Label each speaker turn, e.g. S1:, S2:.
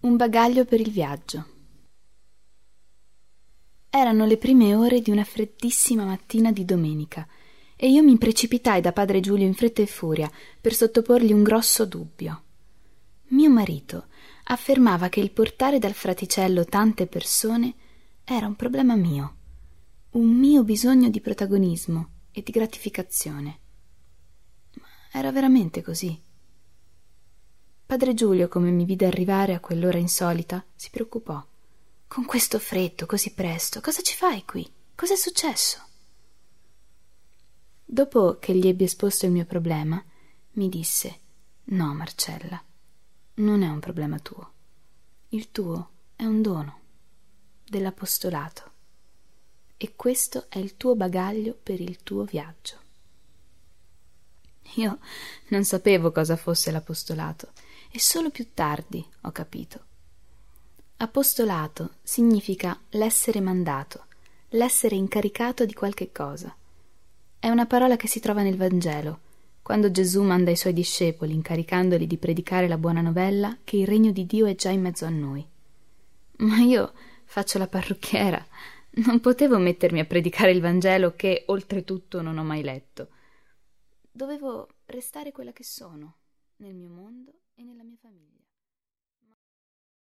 S1: Un bagaglio per il viaggio. Erano le prime ore di una freddissima mattina di domenica e io mi precipitai da padre Giulio in fretta e furia per sottoporgli un grosso dubbio. Mio marito affermava che il portare dal fraticello tante persone era un problema mio, un mio bisogno di protagonismo e di gratificazione. Ma era veramente così? Padre Giulio, come mi vide arrivare a quell'ora insolita, si preoccupò. Con questo freddo, così presto, cosa ci fai qui? Cos'è successo? Dopo che gli ebbi esposto il mio problema, mi disse: no, Marcella, non è un problema tuo. Il tuo è un dono dell'apostolato e questo è il tuo bagaglio per il tuo viaggio. Io non sapevo cosa fosse l'apostolato e solo più tardi ho capito. Apostolato significa l'essere mandato, l'essere incaricato di qualche cosa. È una parola che si trova nel Vangelo, quando Gesù manda i suoi discepoli, incaricandoli di predicare la buona novella che il regno di Dio è già in mezzo a noi. Ma io faccio la parrucchiera, non potevo mettermi a predicare il Vangelo che, oltretutto, non ho mai letto. Dovevo restare quella che sono, nel mio mondo e nella mia famiglia.